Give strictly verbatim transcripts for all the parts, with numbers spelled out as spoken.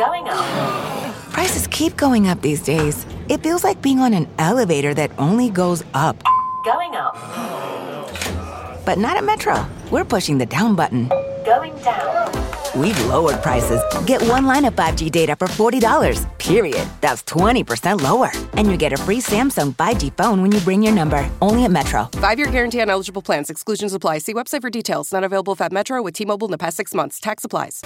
Going up. Prices keep going up these days. It feels like being on an elevator that only goes up. Going up. But not at Metro. We're pushing the down button. Going down. We've lowered prices. Get one line of five G data for forty dollars, period. That's twenty percent lower. And you get a free Samsung five G phone when you bring your number. Only at Metro. Five-year guarantee on eligible plans. Exclusions apply. See website for details. Not available if at Metro with T-Mobile in the past six months. Tax applies.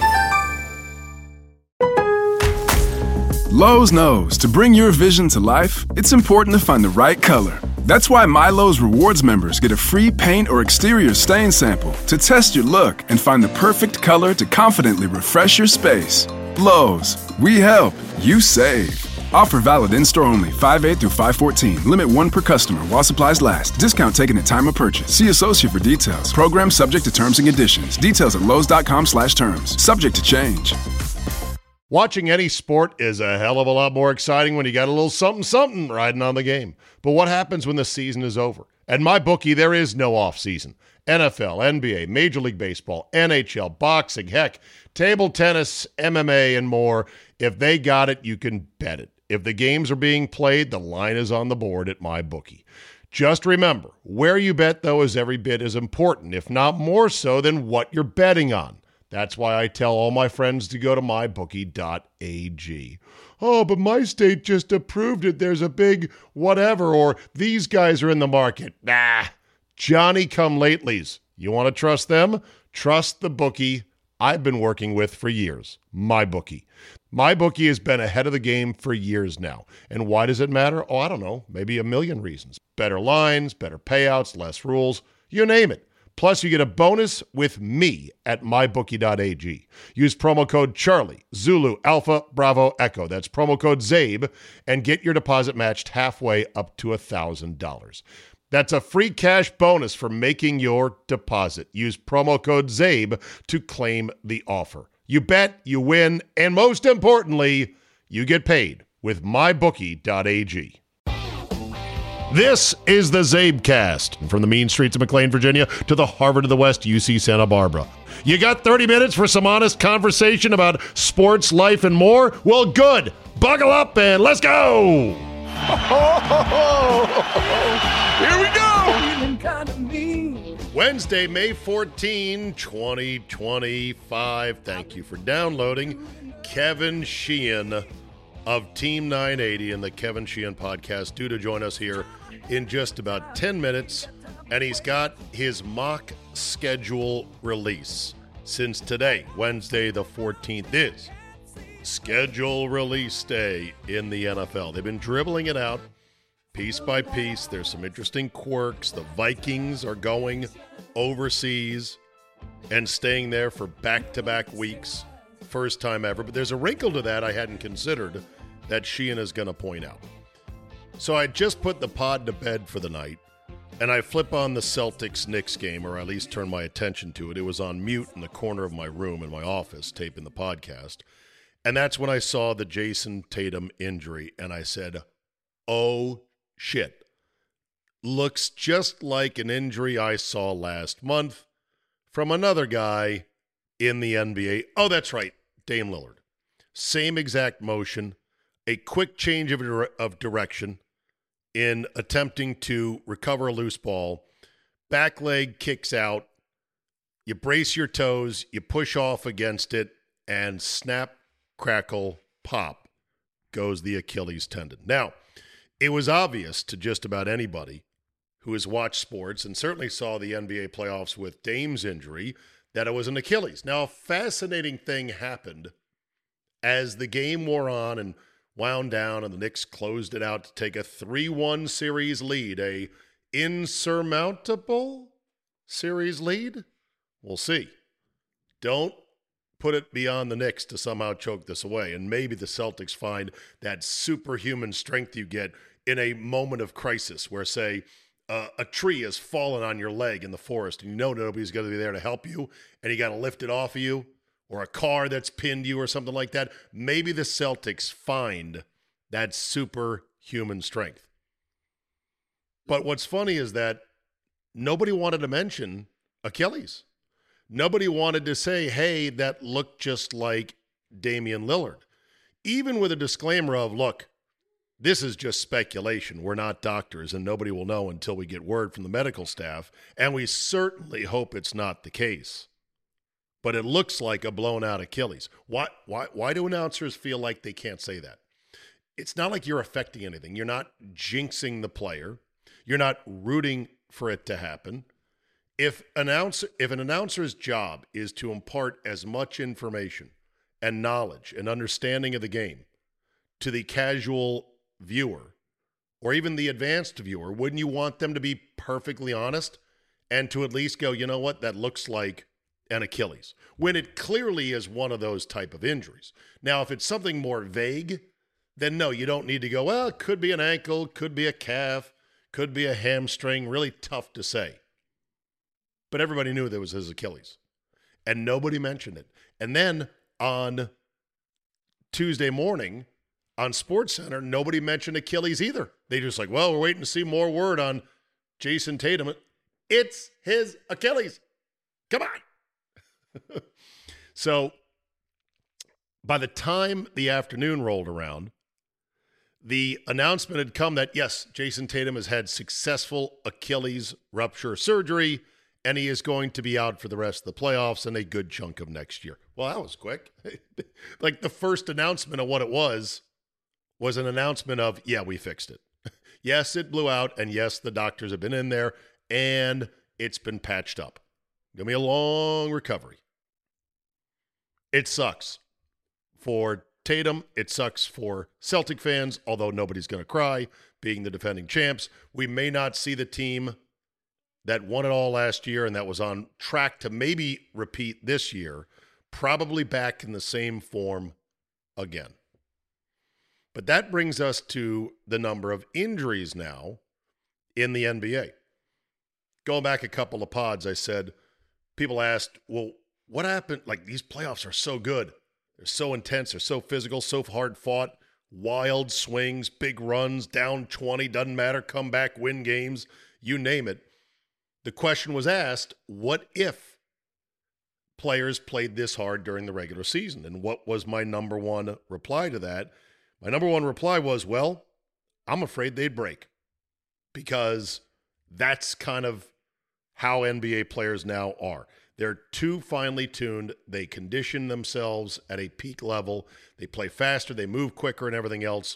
Lowe's knows to bring your vision to life, it's important to find the right color. That's why MyLowe's Rewards members get a free paint or exterior stain sample to test your look and find the perfect color to confidently refresh your space. Lowe's, we help, you save. Offer valid in-store only, five eight through five fourteen. Limit one per customer while supplies last. Discount taken at time of purchase. See associate for details. Program subject to terms and conditions. Details at lowes.com slash terms. Subject to change. Watching any sport is a hell of a lot more exciting when you got a little something-something riding on the game. But what happens when the season is over? At MyBookie, there is no off-season. N F L, N B A, Major League Baseball, N H L, boxing, heck, table tennis, M M A, and more. If they got it, you can bet it. If the games are being played, the line is on the board at MyBookie. Just remember, where you bet, though, is every bit as important, if not more so, than what you're betting on. That's why I tell all my friends to go to my bookie dot a g. Oh, but my state just approved it. There's a big whatever, or these guys are in the market. Nah, Johnny-come-latelys. You want to trust them? Trust the bookie I've been working with for years, MyBookie. MyBookie has been ahead of the game for years now. And why does it matter? Oh, I don't know, maybe a million reasons. Better lines, better payouts, less rules, you name it. Plus, you get a bonus with me at my bookie dot a g. Use promo code Charlie, Zulu, Alpha, Bravo, Echo. That's promo code ZABE, and get your deposit matched halfway up to one thousand dollars. That's a free cash bonus for making your deposit. Use promo code ZABE to claim the offer. You bet, you win, and most importantly, you get paid with my bookie dot a g. This is the ZabeCast, from the mean streets of McLean, Virginia, to the Harvard of the West, U C Santa Barbara. You got thirty minutes for some honest conversation about sports, life, and more? Well, good. Buckle up and let's go. Here we go. Wednesday, May fourteenth, twenty twenty-five. Thank you for downloading. Kevin Sheehan of Team nine eighty and the Kevin Sheehan podcast due to join us here in just about ten minutes, and he's got his mock schedule release. Since today, Wednesday the fourteenth, is schedule release day in the N F L. They've been dribbling it out piece by piece. There's some interesting quirks. The Vikings are going overseas and staying there for back-to-back weeks. First time ever, but there's a wrinkle to that I hadn't considered that Sheehan is going to point out. So I just put the pod to bed for the night, and I flip on the Celtics-Knicks game, or at least turn my attention to it. It was on mute in the corner of my room in my office, taping the podcast, and that's when I saw the Jason Tatum injury, and I said, oh, shit. Looks just like an injury I saw last month from another guy in the N B A. Oh, that's right. Dame Lillard. Same exact motion, a quick change of, dire- of direction in attempting to recover a loose ball. Back leg kicks out. You brace your toes, you push off against it, and snap, crackle, pop goes the Achilles tendon. Now, it was obvious to just about anybody who has watched sports and certainly saw the N B A playoffs with Dame's injury that it was an Achilles. Now, a fascinating thing happened as the game wore on and wound down, and the Knicks closed it out to take a three one series lead, a insurmountable series lead? We'll see. Don't put it beyond the Knicks to somehow choke this away, and maybe the Celtics find that superhuman strength you get in a moment of crisis where, say, Uh, a tree has fallen on your leg in the forest and you know nobody's going to be there to help you and you got to lift it off of you, or a car that's pinned you or something like that. Maybe the Celtics find that superhuman strength. But what's funny is that nobody wanted to mention Achilles. Nobody wanted to say, hey, that looked just like Damian Lillard. even with a disclaimer of, look, this is just speculation. We're not doctors, and nobody will know until we get word from the medical staff, and we certainly hope it's not the case. But it looks like a blown-out Achilles. Why, why, why do announcers feel like they can't say that? It's not like you're affecting anything. You're not jinxing the player. You're not rooting for it to happen. If announcer, if an announcer's job is to impart as much information and knowledge and understanding of the game to the casual viewer or even the advanced viewer, wouldn't you want them to be perfectly honest and to at least go, you know what, that looks like an Achilles, when it clearly is one of those type of injuries. Now, if it's something more vague, then no, you don't need to go, well, it could be an ankle, could be a calf, could be a hamstring, really tough to say. But everybody knew that was his Achilles, and nobody mentioned it. And then on Tuesday morning on SportsCenter, nobody mentioned Achilles either. They just like, well, we're waiting to see more word on Jason Tatum. It's his Achilles. Come on. So by the time the afternoon rolled around, the announcement had come that, yes, Jason Tatum has had successful Achilles rupture surgery, and he is going to be out for the rest of the playoffs and a good chunk of next year. Well, that was quick. Like the first announcement of what it was was an announcement of, yeah, we fixed it. Yes, it blew out, and yes, the doctors have been in there, and it's been patched up. Going to be a long recovery. It sucks for Tatum. It sucks for Celtic fans, although nobody's going to cry, being the defending champs. We may not see the team that won it all last year and that was on track to maybe repeat this year, probably back in the same form again. But that brings us to the number of injuries now in the N B A. Going back a couple of pods, I said, people asked, well, what happened? Like, these playoffs are so good. They're so intense. They're so physical, so hard fought, wild swings, big runs, down twenty, doesn't matter, come back, win games, you name it. The question was asked, what if players played this hard during the regular season? And what was my number one reply to that? My number one reply was, well, I'm afraid they'd break, because that's kind of how N B A players now are. They're too finely tuned. They condition themselves at a peak level. They play faster. They move quicker and everything else.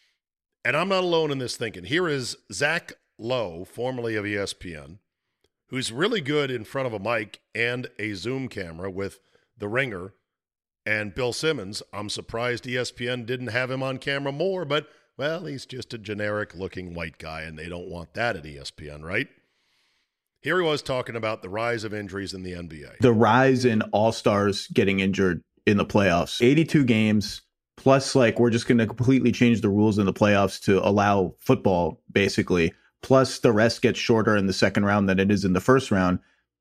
And I'm not alone in this thinking. Here is Zach Lowe, formerly of E S P N, who's really good in front of a mic and a Zoom camera with The Ringer and Bill Simmons. I'm surprised E S P N didn't have him on camera more, but, well, he's just a generic-looking white guy, and they don't want that at E S P N, right? Here he was talking about the rise of injuries in the N B A. The rise in all-stars getting injured in the playoffs. eighty-two games, plus, like, we're just going to completely change the rules in the playoffs to allow football, basically. Plus, the rest gets shorter in the second round than it is in the first round.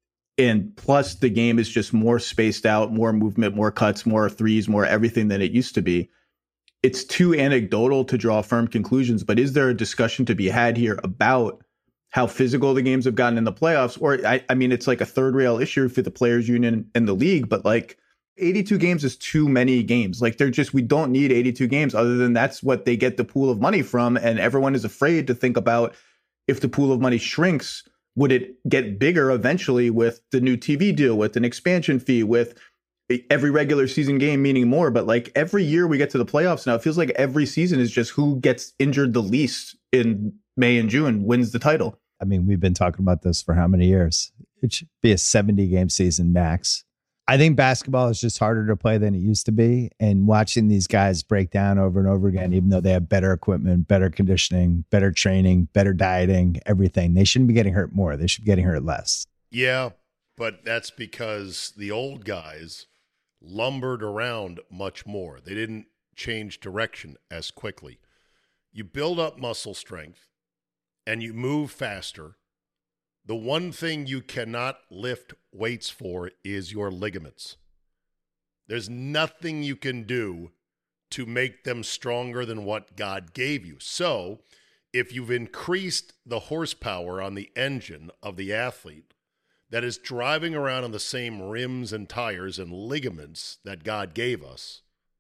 And plus, the game is just more spaced out, more movement, more cuts, more threes, more everything than it used to be. It's too anecdotal to draw firm conclusions, but is there a discussion to be had here about how physical the games have gotten in the playoffs? Or, I, I mean, it's like a third rail issue for the players union and the league, but like eighty-two games is too many games. Like, they're just, we don't need eighty-two games, other than that's what they get the pool of money from. And everyone is afraid to think about, if the pool of money shrinks, would it get bigger eventually with the new T V deal, with an expansion fee, with every regular season game meaning more? But like every year we get to the playoffs now, it feels like every season is just who gets injured the least in May and June wins the title. I mean, we've been talking about this for how many years? It should be a seventy game season max. I think basketball is just harder to play than it used to be. And watching these guys break down over and over again, even though they have better equipment, better conditioning, better training, better dieting, everything, they shouldn't be getting hurt more. They should be getting hurt less. Yeah, but that's because the old guys lumbered around much more. They didn't change direction as quickly. You build up muscle strength and you move faster. The one thing you cannot lift weights for is your ligaments. There's nothing you can do to make them stronger than what God gave you. So if you've increased the horsepower on the engine of the athlete that is driving around on the same rims and tires and ligaments that God gave us,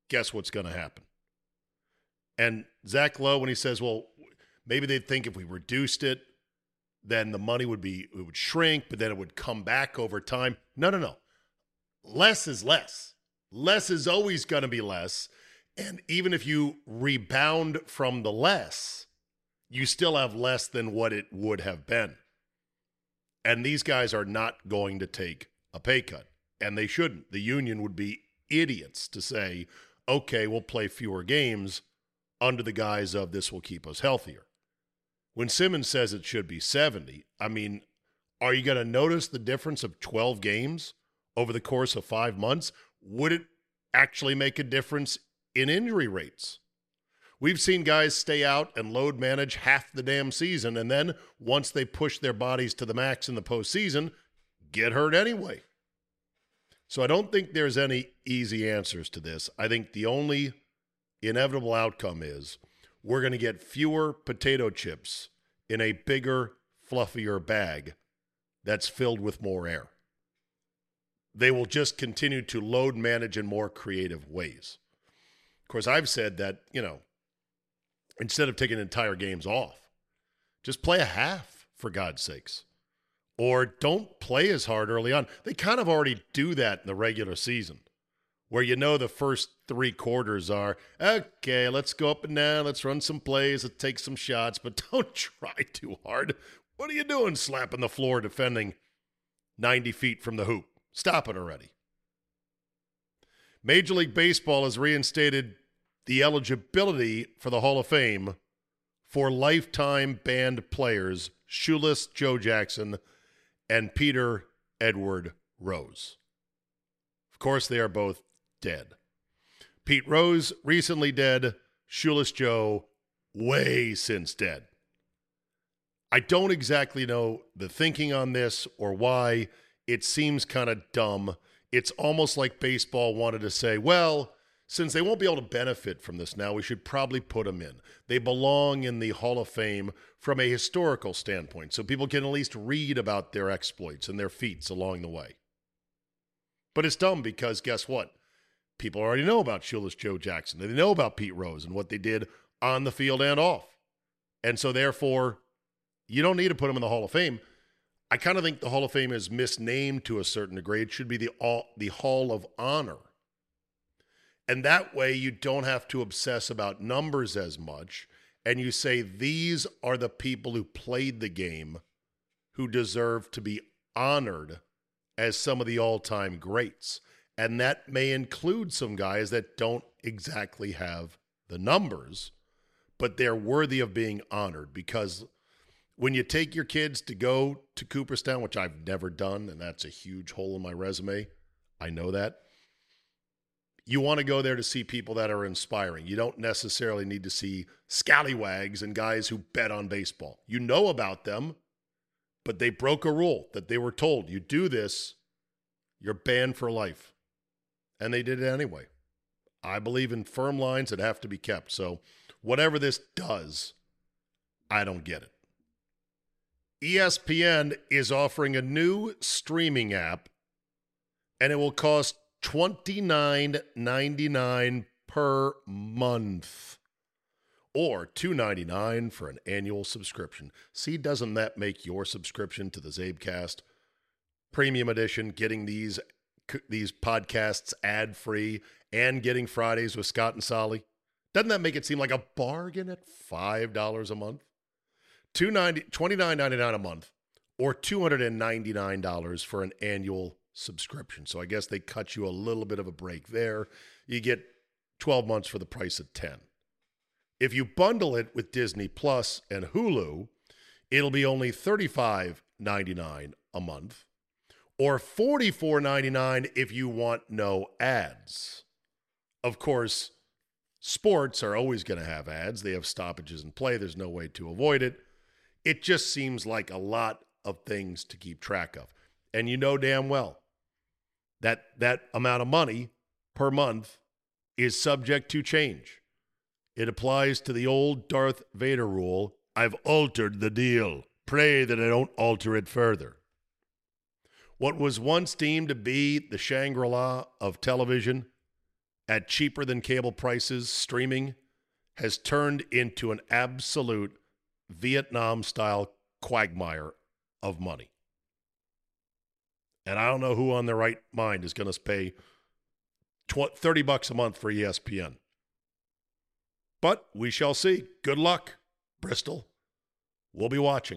guess what's going to happen? And Zach Lowe, when he says, well, maybe they'd think if we reduced it, then the money would be, it would shrink, but then it would come back over time. No, no, no. Less is less. Less is always going to be less. And even if you rebound from the less, you still have less than what it would have been. And these guys are not going to take a pay cut, and they shouldn't. The union would be idiots to say, okay, we'll play fewer games under the guise of this will keep us healthier. When Simmons says it should be seventy, I mean, are you going to notice the difference of twelve games over the course of five months? Would it actually make a difference in injury rates? We've seen guys stay out and load manage half the damn season, and then once they push their bodies to the max in the postseason, get hurt anyway. So I don't think there's any easy answers to this. I think the only inevitable outcome is we're going to get fewer potato chips in a bigger, fluffier bag that's filled with more air. They will just continue to load manage in more creative ways. Of course, I've said that, you know, instead of taking entire games off, just play a half, for God's sakes. Or don't play as hard early on. They kind of already do that in the regular season, where you know the first three quarters are, okay, let's go up and down, let's run some plays, let's take some shots, but don't try too hard. What are you doing slapping the floor defending ninety feet from the hoop? Stop it already. Major League Baseball has reinstated the eligibility for the Hall of Fame for lifetime banned players Shoeless Joe Jackson and Peter Edward Rose. Of course, they are both dead. Pete Rose, recently dead. Shoeless Joe, way since dead. I don't exactly know the thinking on this or why. It seems kind of dumb. It's almost like baseball wanted to say, well, since they won't be able to benefit from this now, we should probably put them in. They belong in the Hall of Fame from a historical standpoint, so people can at least read about their exploits and their feats along the way. But it's dumb because guess what? People already know about Shoeless Joe Jackson. They know about Pete Rose and what they did on the field and off. And so therefore, you don't need to put them in the Hall of Fame. I kind of think the Hall of Fame is misnamed to a certain degree. It should be the all, the Hall of Honor. And that way you don't have to obsess about numbers as much. And you say these are the people who played the game who deserve to be honored as some of the all-time greats. And that may include some guys that don't exactly have the numbers, but they're worthy of being honored because when you take your kids to go to Cooperstown, which I've never done, and that's a huge hole in my resume, I know that, you want to go there to see people that are inspiring. You don't necessarily need to see scallywags and guys who bet on baseball. You know about them, but they broke a rule that they were told, you do this, you're banned for life. And they did it anyway. I believe in firm lines that have to be kept. So whatever this does, I don't get it. E S P N is offering a new streaming app, and it will cost twenty-nine ninety-nine per month or two ninety-nine for an annual subscription. See, doesn't that make your subscription to the Zabecast Premium Edition, getting these these podcasts ad-free and getting Fridays with Scott and Solly, doesn't that make it seem like a bargain at five dollars a month? twenty-nine ninety-nine a month or two hundred ninety-nine dollars for an annual subscription. So I guess they cut you a little bit of a break there. You get twelve months for the price of ten. If you bundle it with Disney Plus and Hulu, it'll be only thirty-five ninety-nine a month or forty-four ninety-nine if you want no ads. Of course, sports are always going to have ads. They have stoppages in play. There's no way to avoid it. It just seems like a lot of things to keep track of. And you know damn well that that amount of money per month is subject to change. It applies to the old Darth Vader rule, I've altered the deal. Pray that I don't alter it further. What was once deemed to be the Shangri-La of television at cheaper than cable prices, streaming has turned into an absolute Vietnam-style quagmire of money. And I don't know who on their right mind is going to pay thirty bucks a month for E S P N. But we shall see. Good luck, Bristol. We'll be watching.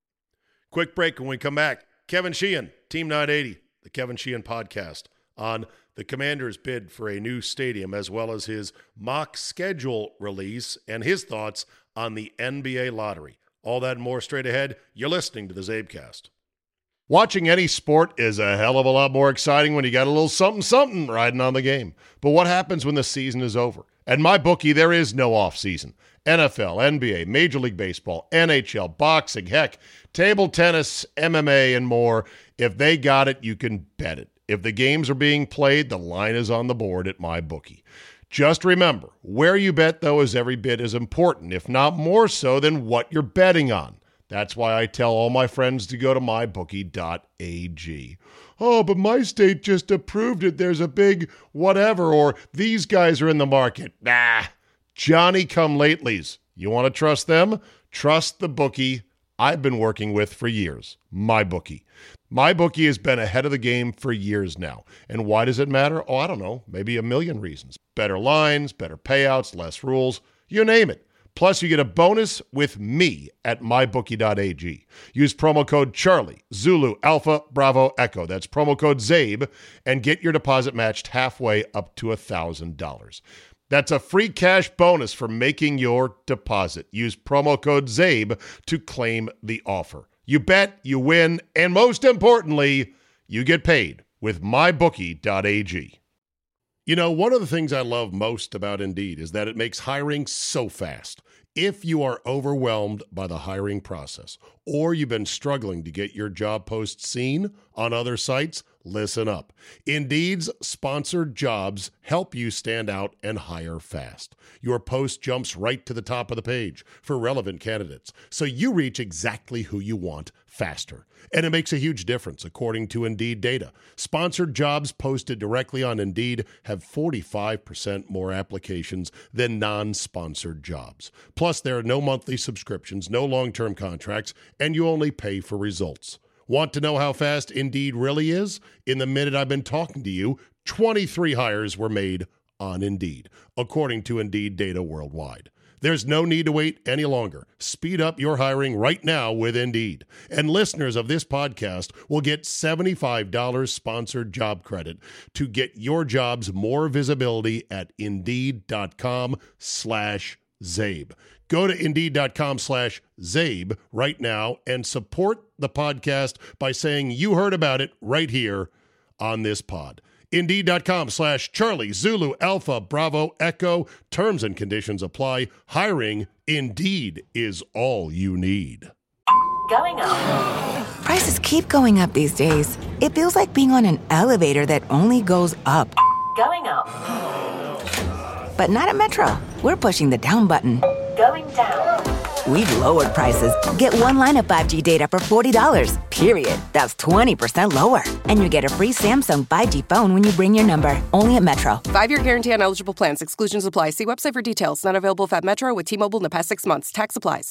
Quick break. When we come back, Kevin Sheehan, Team nine eighty, the Kevin Sheehan podcast, on the Commanders' bid for a new stadium, as well as his mock schedule release and his thoughts on the N B A lottery. All that and more straight ahead. You're listening to the Zabecast. Watching any sport is a hell of a lot more exciting when you got a little something-something riding on the game. But what happens when the season is over? At MyBookie, there is no off-season. N F L, N B A, Major League Baseball, N H L, boxing, heck, table tennis, M M A, and more. If they got it, you can bet it. If the games are being played, the line is on the board at MyBookie. Just remember, where you bet, though, is every bit as important, if not more so, than what you're betting on. That's why I tell all my friends to go to my bookie dot a g. Oh, but my state just approved it. There's a big whatever, or these guys are in the market. Nah, Johnny-come-latelys. You want to trust them? Trust the bookie I've been working with for years, MyBookie. MyBookie has been ahead of the game for years now. And why does it matter? Oh, I don't know, maybe a million reasons. Better lines, better payouts, less rules, you name it. Plus, you get a bonus with me at my bookie dot a g. Use promo code Charlie, Zulu, Alpha, Bravo, Echo. That's promo code ZABE, and get your deposit matched halfway up to one thousand dollars. That's a free cash bonus for making your deposit. Use promo code ZABE to claim the offer. You bet, you win, and most importantly, you get paid with my bookie dot a g. You know, one of the things I love most about Indeed is that it makes hiring so fast. If you are overwhelmed by the hiring process, or you've been struggling to get your job post seen on other sites, listen up. Indeed's sponsored jobs help you stand out and hire fast. Your post jumps right to the top of the page for relevant candidates, so you reach exactly who you want faster. And it makes a huge difference, according to Indeed data. Sponsored jobs posted directly on Indeed have forty-five percent more applications than non-sponsored jobs. Plus, there are no monthly subscriptions, no long-term contracts, and you only pay for results. Want to know how fast Indeed really is? In the minute I've been talking to you, twenty-three hires were made on Indeed, according to Indeed data worldwide. There's no need to wait any longer. Speed up your hiring right now with Indeed. And listeners of this podcast will get seventy-five dollars sponsored job credit to get your jobs more visibility at Indeed.com slash Zabe. Go to Indeed.com slash Zabe right now and support the podcast by saying you heard about it right here on this pod. Indeed.com slash Charlie, Zulu, Alpha, Bravo, Echo. Terms and conditions apply. Hiring, Indeed, is all you need. Going up. Prices keep going up these days. It feels like being on an elevator that only goes up. Going up. But not at Metro. We're pushing the down button. Going down. We've lowered prices. Get one line of five G data for forty dollars, period. That's twenty percent lower. And you get a free Samsung five G phone when you bring your number. Only at Metro. Five-year guarantee on eligible plans. Exclusions apply. See website for details. Not available if at Metro with T-Mobile in the past six months. Tax applies.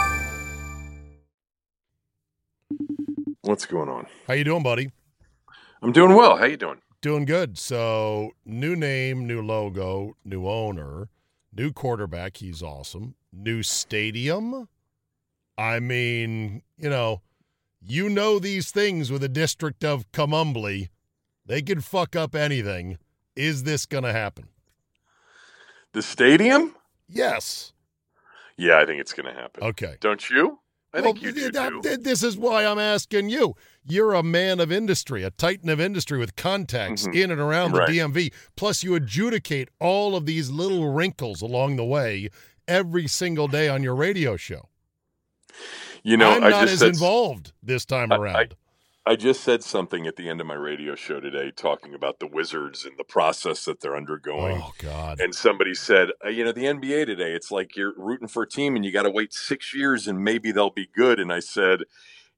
What's going on? How you doing, buddy? I'm doing well. How you doing? Doing good. So, new name, new logo, new owner, new quarterback. He's awesome. New stadium. I mean, you know, you know these things with the District of Cumumbly. They could fuck up anything. Is this going to happen? The stadium? Yes. Yeah, I think it's going to happen. Okay. Don't you? I well, think you do, too. This is why I'm asking you. You're a man of industry, a titan of industry with contacts Mm-hmm. in and around the Right. D M V. Plus, you adjudicate all of these little wrinkles along the way every single day on your radio show. You know, I'm I not just as said, involved this time I- around. I just said something at the end of my radio show today talking about the Wizards and the process that they're undergoing. Oh, God. And somebody said, uh, you know, the N B A today, it's like you're rooting for a team and you got to wait six years and maybe they'll be good. And I said,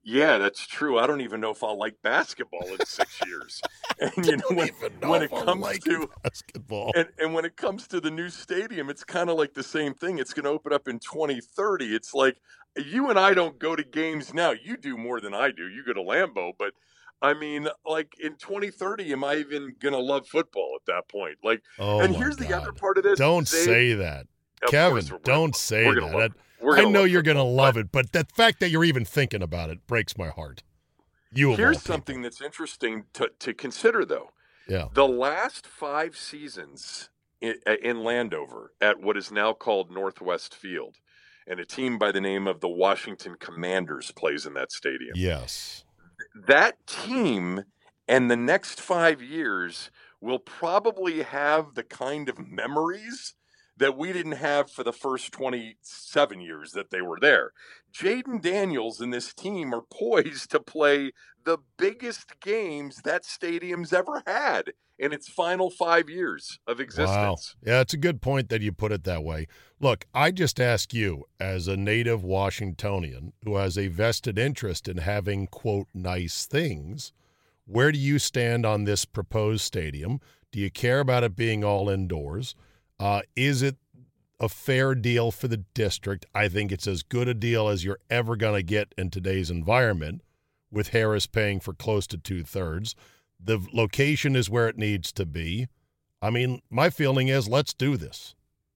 Yeah, that's true. I don't even know if I'll like basketball in six years. And you know, when, know when if it I comes like to basketball, and, and when it comes to the new stadium, it's kind of like the same thing. It's going to open up in twenty thirty. It's like you and I don't go to games now. You do more than I do. You go to Lambeau, but I mean, like in twenty thirty, am I even going to love football at that point? Like, oh and my here's God. the other part of this. Don't Zabe, say that, of Kevin. course we're Don't gonna, say we're that. gonna love, that we're I gonna know love you're going to football, love but it, but the fact that you're even thinking about it breaks my heart. You of here's all people. something that's interesting to, to consider, though. Yeah. The last five seasons in, in Landover at what is now called Northwest Field, and a team by the name of the Washington Commanders plays in that stadium. Yes. That team and the next five years will probably have the kind of memories that we didn't have for the first twenty-seven years that they were there. Jaden Daniels and this team are poised to play the biggest games that stadium's ever had in its final five years of existence. Wow. Yeah, it's a good point that you put it that way. Look, I just ask you, as a native Washingtonian who has a vested interest in having, quote, nice things, where do you stand on this proposed stadium? Do you care about it being all indoors? Uh, is it a fair deal for the district? I think it's as good a deal as you're ever going to get in today's environment, with Harris paying for close to two-thirds. The location is where it needs to be. I mean, my feeling is let's do this.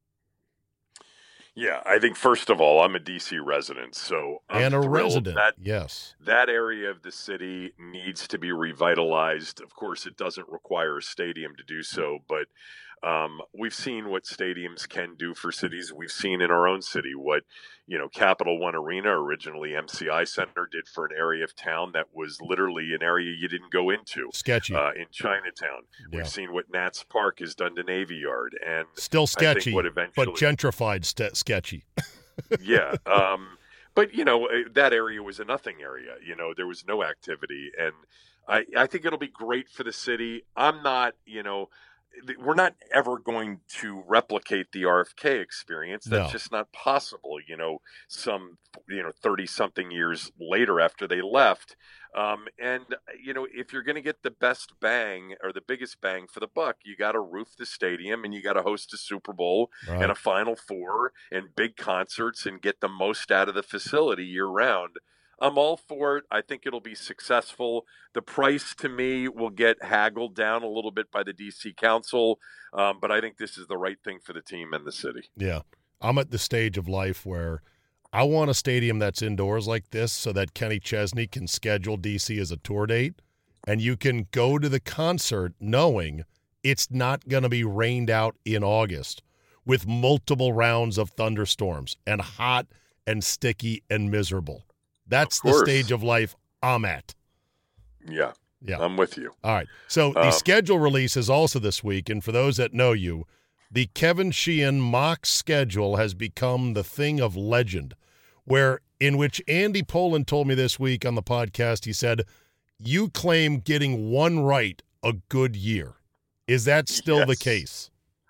Yeah, I think, first of all, I'm a D C resident, so I'm and a thrilled resident, that yes. that area of the city needs to be revitalized. Of course, it doesn't require a stadium to do so, but um, we've seen what stadiums can do for cities. We've seen in our own city what, you know, Capital One Arena, originally M C I Center, did for an area of town that was literally an area you didn't go into. Sketchy. Uh, in Chinatown. Yeah. We've seen what Nats Park has done to Navy Yard. And Still sketchy, I think what eventually, but gentrified st- sketchy. yeah. Um, but, you know, that area was a nothing area. You know, there was no activity. And I, I think it'll be great for the city. I'm not, you know, we're not ever going to replicate the R F K experience. That's No. just not possible, you know, some, you know, thirty-something years later after they left. Um, and, you know, if you're going to get the best bang or the biggest bang for the buck, you got to roof the stadium and you got to host a Super Bowl Right. and a Final Four and big concerts and get the most out of the facility year round. I'm all for it. I think it'll be successful. The price, to me, will get haggled down a little bit by the D C Council, um, but I think this is the right thing for the team and the city. Yeah. I'm at the stage of life where I want a stadium that's indoors like this so that Kenny Chesney can schedule D C as a tour date, and you can go to the concert knowing it's not going to be rained out in August with multiple rounds of thunderstorms and hot and sticky and miserable. That's the stage of life I'm at. Yeah, yeah, I'm with you. All right. So the Um, schedule release is also this week, and for those that know you, the Kevin Sheehan mock schedule has become the thing of legend, where in which Andy Poland told me this week on the podcast, he said, you claim getting one right a good year. Is that still Yes. the case?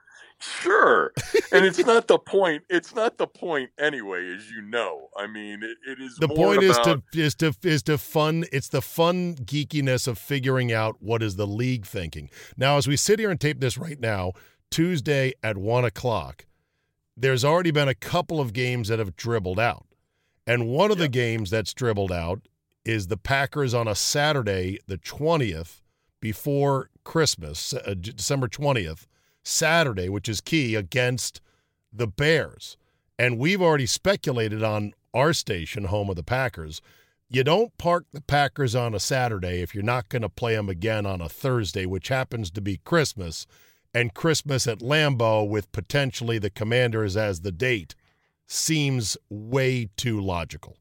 Sure. And it's not the point. It's not the point anyway, as you know. I mean, it, it is The more point is about, to is to is to fun. It's the fun geekiness of figuring out what is the league thinking. Now, as we sit here and tape this right now, Tuesday at one o'clock, there's already been a couple of games that have dribbled out, and one of Yep. the games that's dribbled out is the Packers on a Saturday, the twentieth, before Christmas, uh, December twentieth. Saturday, which is key, against the Bears. And we've already speculated on our station, home of the Packers. You don't park the Packers on a Saturday if you're not going to play them again on a Thursday, which happens to be Christmas, and Christmas at Lambeau with potentially the Commanders as the date seems way too logical.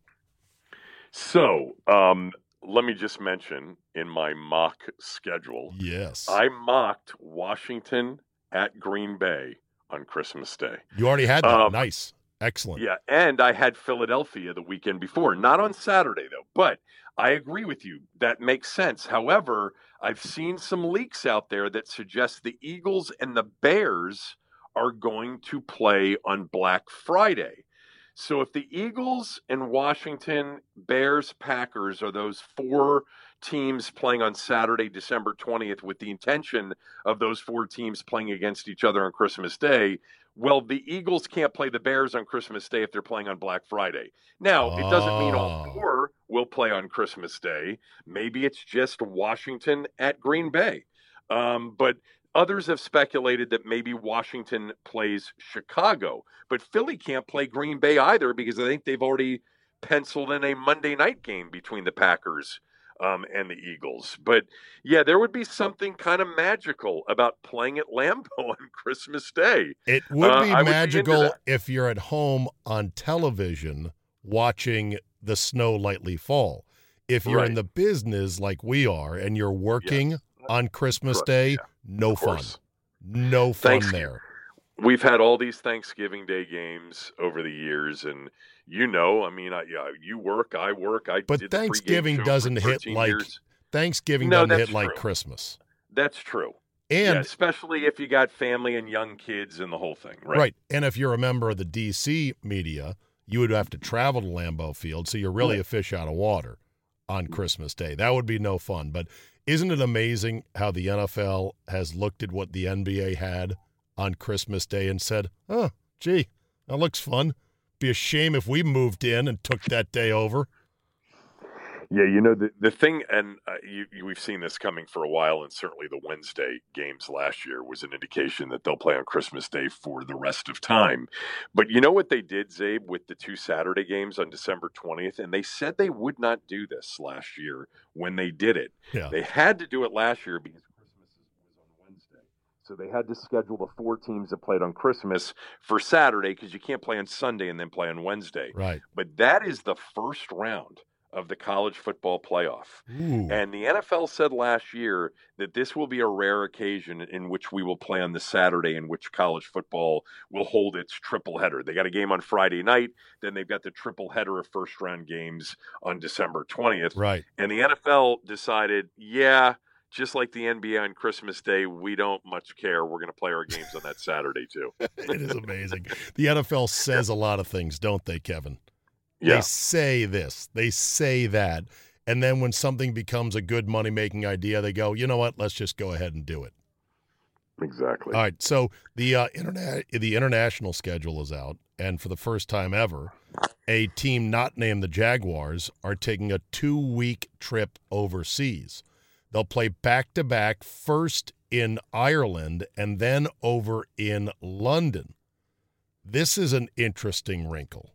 So, um, let me just mention in my mock schedule, Yes. I mocked Washington at Green Bay on Christmas Day. You already had that. Um, Nice. Excellent. Yeah, and I had Philadelphia the weekend before, not on Saturday though. But I agree with you. That makes sense. However, I've seen some leaks out there that suggest the Eagles and the Bears are going to play on Black Friday. So if the Eagles and Washington, Bears, Packers are those four teams playing on Saturday, December twentieth, with the intention of those four teams playing against each other on Christmas Day, well, the Eagles can't play the Bears on Christmas Day if they're playing on Black Friday. Now, it doesn't mean all four will play on Christmas Day. Maybe it's just Washington at Green Bay. Um, but others have speculated that maybe Washington plays Chicago, but Philly can't play Green Bay either because I think they've already penciled in a Monday night game between the Packers um, and the Eagles. But yeah, there would be something kind of magical about playing at Lambeau on Christmas Day. It would Uh, be I would be magical into that. if you're at home on television watching the snow lightly fall. If you're in Right. the business like we are and you're working Yes. on Christmas Correct, Day, yeah. no Of fun. course. No fun Thanksgiving. there. We've had all these Thanksgiving Day games over the years, and you know, I mean, I, yeah, you work, I work. I But did the pregame Thanksgiving show for doesn't hit thirteen like years. Thanksgiving No, doesn't that's hit like true. Christmas. That's true. And yeah, especially if you got family and young kids and the whole thing, right? right. And if you're a member of the D C media, you would have to travel to Lambeau Field, so you're really a fish out of water on Christmas Day. That would be no fun. But isn't it amazing how the N F L has looked at what the N B A had on Christmas Day and said, oh, gee, that looks fun. Be a shame if we moved in and took that day over. Yeah, you know, the, the thing, and uh, you, you, we've seen this coming for a while, and certainly the Wednesday games last year was an indication that they'll play on Christmas Day for the rest of time. But you know what they did, Zabe, with the two Saturday games on December twentieth? And they said they would not do this last year when they did it. Yeah. They had to do it last year because Christmas was on Wednesday. So they had to schedule the four teams that played on Christmas for Saturday because you can't play on Sunday and then play on Wednesday. Right. But that is the first round of the college football playoff. Ooh. And the N F L said last year that this will be a rare occasion in which we will play on the Saturday in which college football will hold its triple header. They got a game on Friday night, then they've got the triple header of first round games on December twentieth. Right. And the N F L decided, yeah, just like the N B A on Christmas Day, we don't much care. We're going to play our games on that Saturday too. It is amazing. The N F L says a lot of things, don't they, Kevin? Yeah. They say this, they say that, and then when something becomes a good money-making idea, they go, you know what, let's just go ahead and do it. Exactly. All right, so the uh, internet, the international schedule is out, and for the first time ever, a team not named the Jaguars are taking a two-week trip overseas. They'll play back-to-back, first in Ireland and then over in London. This is an interesting wrinkle.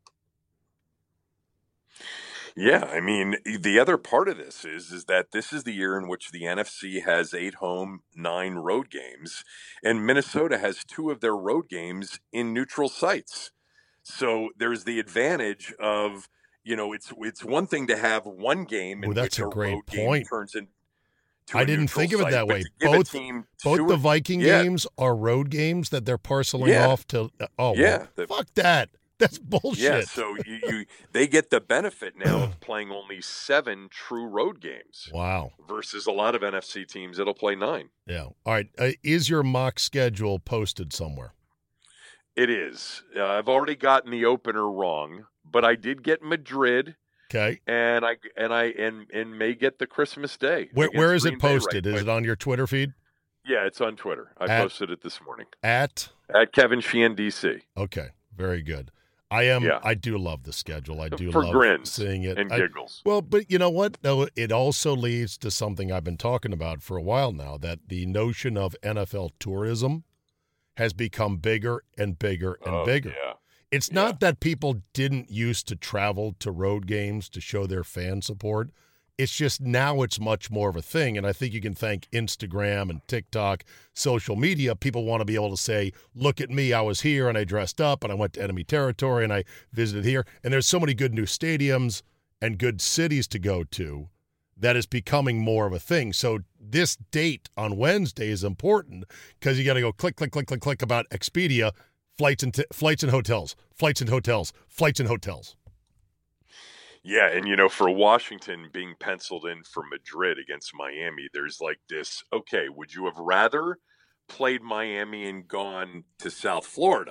Yeah, I mean, the other part of this is is that this is the year in which the N F C has eight home, nine road games, and Minnesota has two of their road games in neutral sites. So there's the advantage of, you know, it's it's one thing to have one game in Ooh, that's which a great road game point. turns into I a didn't neutral think of it site, that but way. to give a Both team both two- the Viking yeah, games are road games that they're parceling Yeah. off to. Oh, Yeah, well, the- fuck that. That's bullshit. Yeah, so you, you they get the benefit now of playing only seven true road games Wow. versus a lot of N F C teams that'll play nine. Yeah. All right. Uh, is your mock schedule posted somewhere? It is. Uh, I've already gotten the opener wrong, but I did get Madrid, Okay. and I and I and and may get the Christmas Day. Where, against where is Green it Bay posted? right Is it on your Twitter feed? Yeah, it's on Twitter. I At- posted it this morning At at Kevin Sheehan D C. okay, very good. I am. Yeah. I do love the schedule. I do For love grins seeing it. and I- giggles. well, but you know what? No, it also leads to something I've been talking about for a while now. That the notion of N F L tourism has become bigger and bigger and Oh, bigger. Yeah. It's not that people didn't used to travel to road games to show their fan support. It's just now it's much more of a thing. And I think you can thank Instagram and TikTok, social media. People want to be able to say, look at me, I was here and I dressed up and I went to enemy territory and I visited here. And there's so many good new stadiums and good cities to go to that is becoming more of a thing. So this date on Wednesday is important because you got to go click, click, click, click, click about Expedia, flights and t- flights and hotels, flights and hotels, flights and hotels. Yeah, and you know, for Washington being penciled in for Madrid against Miami, there's like this, okay, would you have rather played Miami and gone to South Florida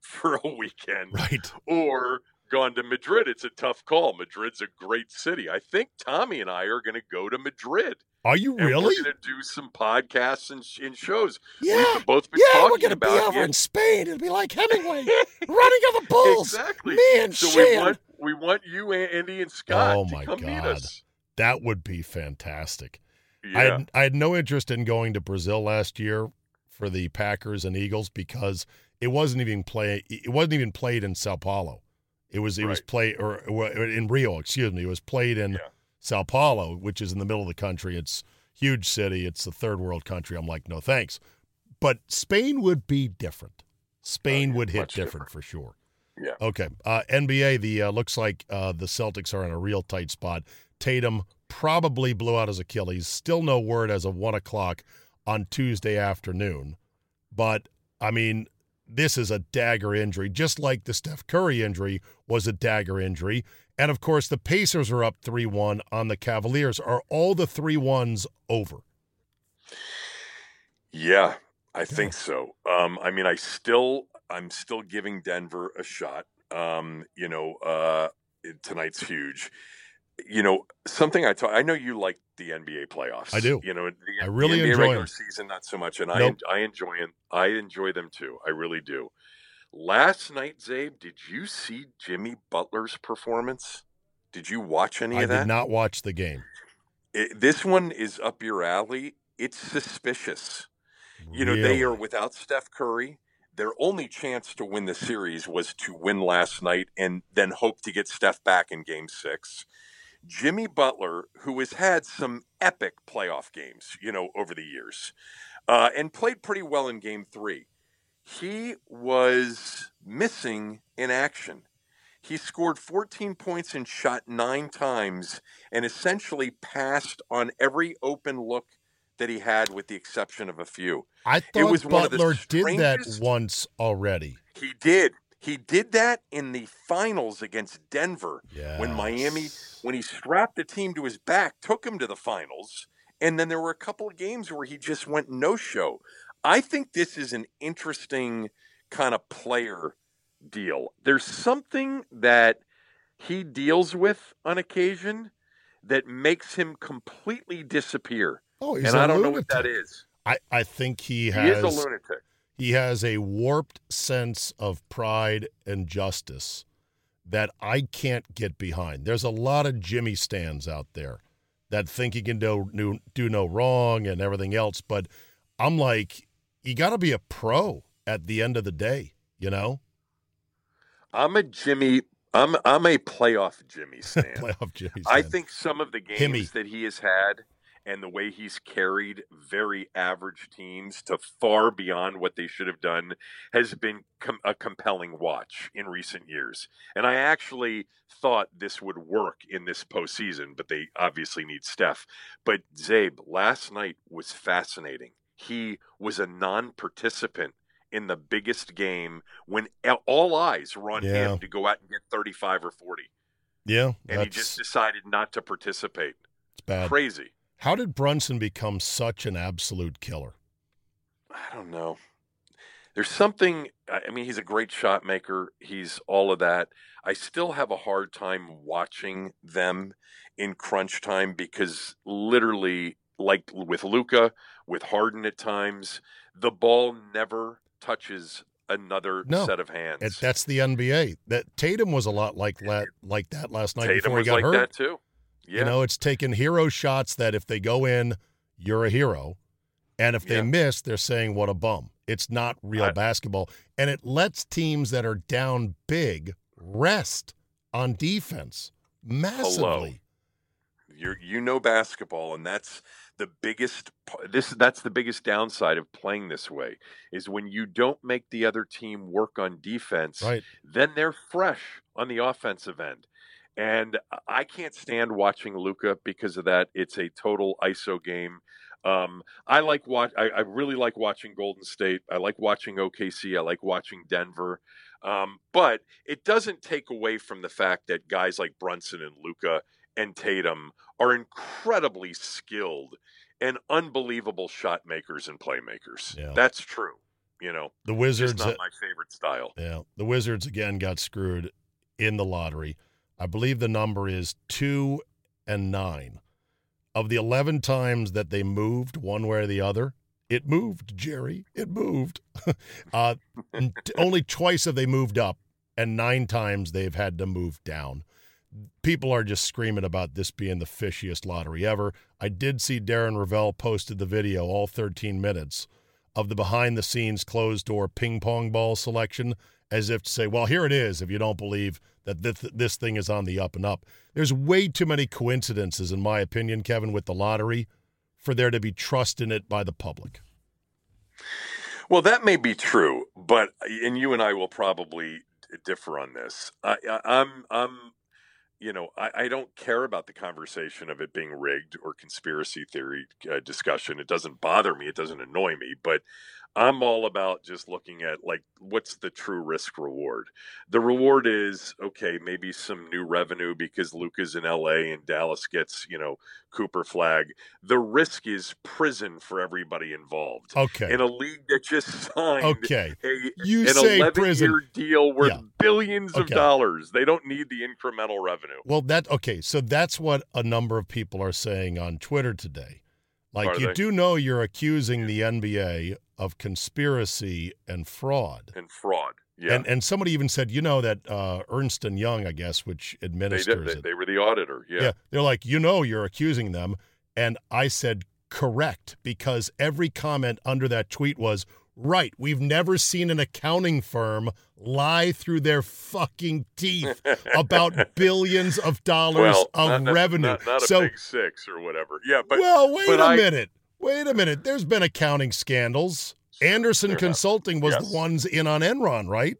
for a weekend, Right. or gone to Madrid. It's a tough call. Madrid's a great city. I think Tommy and I are going to go to Madrid. Are you And really? we're going to do some podcasts and, and shows. Yeah, We've both been yeah, talking we're gonna about be over yeah. in Spain. It'll be like Hemingway running of the bulls. Exactly. Me and so Shea. we want we want you, Andy and Scott, Oh, to my come meet God. us. That would be fantastic. Yeah. I had, I had no interest in going to Brazil last year for the Packers and Eagles because it wasn't even play. It wasn't even played in Sao Paulo. It was it was Right. played or, or in Rio. Excuse me. It was played in Yeah. Sao Paulo, which is in the middle of the country. It's huge city. It's a third world country. I'm like, no thanks. But Spain would be different. Spain Oh, yeah, would hit much different, different. for sure. Yeah. Okay. Uh, N B A. The uh, looks like uh, the Celtics are in a real tight spot. Tatum probably blew out his Achilles. Still no word as of one o'clock on Tuesday afternoon. But I mean, this is a dagger injury, just like the Steph Curry injury was a dagger injury. And of course, the Pacers are up three one on the Cavaliers. Are all the three ones over? Yeah, I think so. Um, I mean, I still, I'm still giving Denver a shot. Um, you know, uh, tonight's huge. You know, something I talk, I know you like the N B A playoffs. I do. You know, the, I really the N B A enjoy regular them. season, not so much, and Nope. I, I enjoy it. I enjoy them too. I really do. Last night, Zabe, did you see Jimmy Butler's performance? Did you watch any I of that? did not watch the game. It, this one is up your alley. It's suspicious. You know, they Really? are without Steph Curry. Their only chance to win the series was to win last night and then hope to get Steph back in game six. Jimmy Butler, who has had some epic playoff games, you know, over the years, uh, and played pretty well in game three, he was missing in action. He scored fourteen points and shot nine times and essentially passed on every open look that he had, with the exception of a few. I It thought was one of the Butler did that strangest- once already. He did. He did that in the finals against Denver when Miami, Yes. when he strapped the team to his back, took him to the finals. And then there were a couple of games where he just went no-show. I think this is an interesting kind of player deal. There's something that he deals with on occasion that makes him completely disappear. Oh, he's and a I don't know lunatic. what that is. I, I think he He has is a lunatic. he has a warped sense of pride and justice that I can't get behind. There's a lot of Jimmy stands out there that think he can do, do, do no wrong and everything else, but I'm like, you got to be a pro at the end of the day, you know? I'm a Jimmy. I'm I'm a playoff Jimmy stan. Playoff Jimmy I stand. think some of the games Himmy. that he has had and the way he's carried very average teams to far beyond what they should have done has been com- a compelling watch in recent years. And I actually thought this would work in this postseason, but they obviously need Steph. But Zabe, last night was fascinating. He was a non-participant in the biggest game when all eyes were on Yeah. him to go out and get thirty-five or forty. Yeah, And he that's just decided not to participate. it's bad. Crazy. How did Brunson become such an absolute killer? I don't know. There's something, I mean, he's a great shot maker. He's all of that. I still have a hard time watching them in crunch time because literally, like with Luka, with Harden at times, the ball never touches another No. set of hands. It, that's the N B A. That Tatum was a lot like that, like that last night Tatum before he was got like hurt. that too. Yeah. You know, it's taking hero shots that if they go in, you're a hero. And if they Yeah. miss, they're saying, what a bum. It's not real I- basketball. And it lets teams that are down big rest on defense massively. You're, you know basketball, and that's the biggest. This that's the biggest downside of playing this way is when you don't make the other team work on defense. Right. Then they're fresh on the offensive end, and I can't stand watching Luka because of that. It's a total I S O game. Um, I like watch. I, I really like watching Golden State. I like watching O K C. I like watching Denver. Um, but it doesn't take away from the fact that guys like Brunson and Luka and Tatum are incredibly skilled and unbelievable shot makers and playmakers. Yeah. That's true. You know, the Wizards, just not my favorite style. Yeah, the Wizards again got screwed in the lottery. I believe the number is two and nine. Of the eleven times that they moved one way or the other, it moved, Jerry. It moved. uh, only twice have they moved up, and nine times they've had to move down. People are just screaming about this being the fishiest lottery ever. I did see Darren Ravel posted the video, all thirteen minutes, of the behind-the-scenes closed-door ping-pong ball selection, as if to say, well, here it is, if you don't believe that this, this thing is on the up and up. There's way too many coincidences, in my opinion, Kevin, with the lottery for there to be trust in it by the public. Well, that may be true, but and you and I will probably differ on this. I, I, I'm, I'm, you know, I, I don't care about the conversation of it being rigged or conspiracy theory uh, discussion. It doesn't bother me. It doesn't annoy me, but I'm all about just looking at, like, what's the true risk reward? The reward is, okay, maybe some new revenue because Luka's in L A and Dallas gets, you know, Cooper Flag. The risk is prison for everybody involved. Okay. In a league that just signed okay. a, you an say eleven-year prison. deal worth yeah. billions okay. of dollars. They don't need the incremental revenue. Well, that okay, so that's what a number of people are saying on Twitter today. Like, Are you they? do know you're accusing the N B A of conspiracy and fraud. And fraud, yeah. And and somebody even said, you know, that uh, Ernst and Young, I guess, which They administers did. They, it. they were the auditor, yeah. Yeah, they're like, you know, you're accusing them. And I said, correct, because every comment under that tweet was, right, we've never seen an accounting firm lie through their fucking teeth about billions of dollars well, of not, revenue. Not, not a so, big six or whatever. Yeah, but well, wait but a I, minute. Wait a minute. There's been accounting scandals. Anderson There Consulting was yes. the ones in on Enron, right?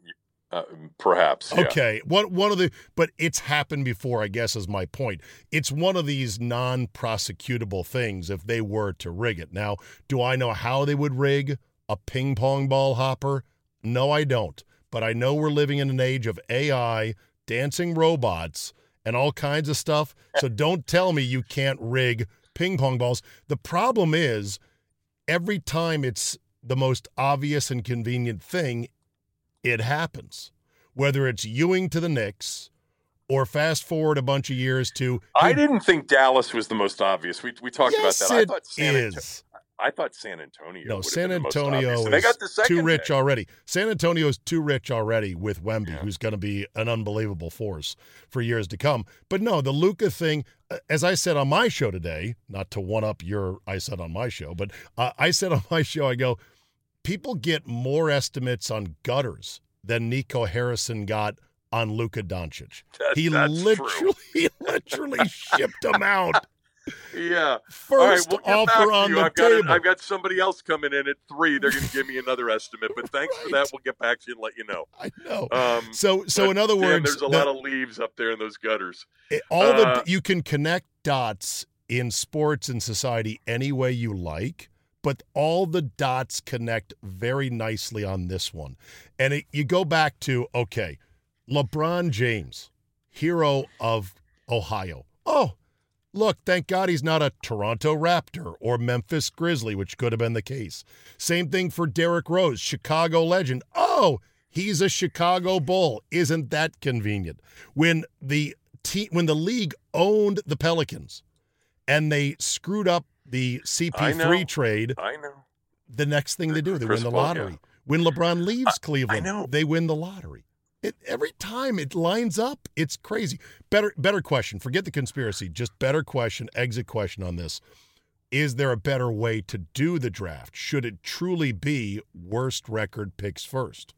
Uh, perhaps. Yeah. Okay. What one of the but it's happened before, I guess, is my point. It's one of these non-prosecutable things if they were to rig it. Now, do I know how they would rig a ping pong ball hopper? No, I don't. But I know we're living in an age of A I, dancing robots, and all kinds of stuff. So don't tell me you can't rig ping pong balls. The problem is every time it's the most obvious and convenient thing, it happens. Whether it's Ewing to the Knicks or fast forward a bunch of years to I didn't think Dallas was the most obvious. We we talked yes, about that. I it thought San is. Anto- I thought San Antonio. No, would have San been the most Antonio obvious. is And they got the second too rich pick. already. San Antonio's too rich already with Wemby, Yeah. who's going to be an unbelievable force for years to come. But no, the Luka thing, uh, as I said on my show today, not to one up your I said on my show, but uh, I said on my show, I go, people get more estimates on gutters than Nico Harrison got on Luka Doncic. That- he that's literally, true. he literally shipped him out. Yeah. First All right, we'll get back offer to on you. the I've got, table. it. I've got somebody else coming in at three. They're going to give me another estimate. But thanks for Right. that. We'll get back to you and let you know. I know. Um, so, so but, in other Dan, words, there's a the- lot of leaves up there in those gutters. It- all Uh, the you can connect dots in sports and society any way you like, but all the dots connect very nicely on this one. And it, you go back to, okay, LeBron James, hero of Ohio. Oh, look, thank God he's not a Toronto Raptor or Memphis Grizzly, which could have been the case. Same thing for Derrick Rose, Chicago legend. Oh, he's a Chicago Bull. Isn't that convenient? When the te- when the league owned the Pelicans and they screwed up the C P three I know. trade, I know. the next thing they do, they Chris win the Paul, lottery. yeah. When LeBron leaves I- I Cleveland, know. they win the lottery. It, every time it lines up, it's crazy. Better, better question. Forget the conspiracy. Just better question, exit question on this. Is there a better way to do the draft? Should it truly be worst record picks first?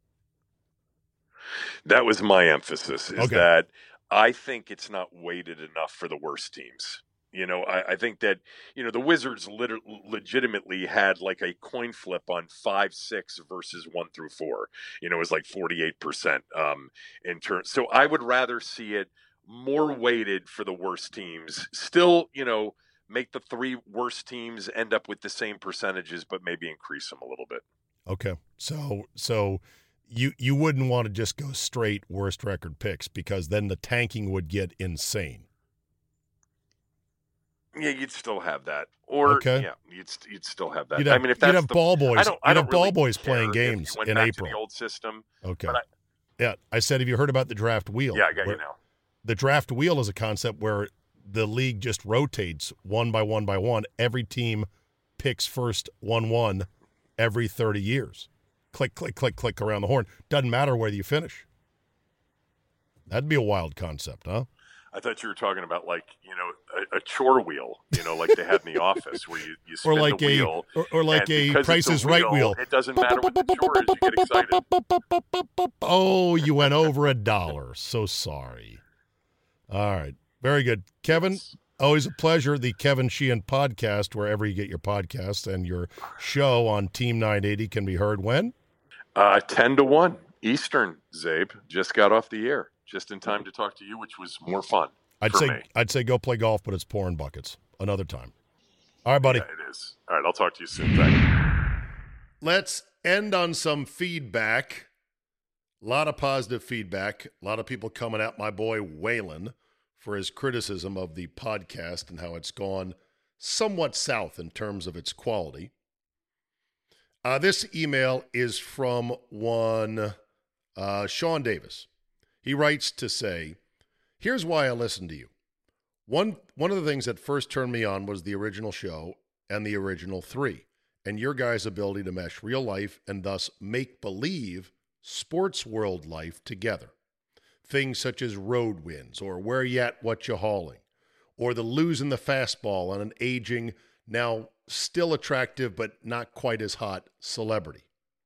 That was my emphasis, is Okay. that I think it's not weighted enough for the worst teams. You know, I, I think that, you know, the Wizards lit- legitimately had like a coin flip on five, six versus one through four. You know, it was like forty-eight percent um, in turns. So I would rather see it more weighted for the worst teams. Still, you know, make the three worst teams end up with the same percentages, but maybe increase them a little bit. Okay. So, so you you wouldn't want to just go straight worst record picks because then the tanking would get insane. Yeah, you'd still have that. Or Okay. yeah, you'd st- you'd still have that. You'd have, I mean, if you'd that's have the, ball boys. I don't, I You'd don't have ball really boys care playing if games you went in back April. To the old system. Okay. But I, yeah, I said, have you heard about the draft wheel? yeah, I got Where- you now. The draft wheel is a concept where the league just rotates one by one by one. Every team picks first one one every thirty years. Click, click, click, click around the horn. Doesn't matter whether you finish. That'd be a wild concept, huh? I thought you were talking about like, you know, a, a chore wheel, you know, like they had in the office where you, you spin Or like the a wheel. or, or like and a because Price it's is a Right wheel. It doesn't matter what the chore is, you get excited. Oh, you went over a dollar. So sorry. All right. Very good. Kevin, always a pleasure. The Kevin Sheehan podcast, wherever you get your podcasts, and your show on Team nine eighty can be heard when? Uh, ten to one Eastern, Zabe. Just got off the air. Just in time to talk to you, which was more fun. I'd for say me. I'd say go play golf, but it's pouring buckets. Another time. All right, buddy. Yeah, it is. All right, I'll talk to you soon. Thank you. Let's end on some feedback. A lot of positive feedback. A lot of people coming at my boy Waylon for his criticism of the podcast and how it's gone somewhat south in terms of its quality. Uh, this email is from one uh, Sean Davis. He writes to say, here's why I listen to you. One, one of the things that first turned me on was the original show and the original three, and your guys' ability to mesh real life and thus make-believe sports world life together. Things such as road wins, or where you at, what you hauling, or the losing the fastball on an aging, now still attractive but not quite as hot celebrity.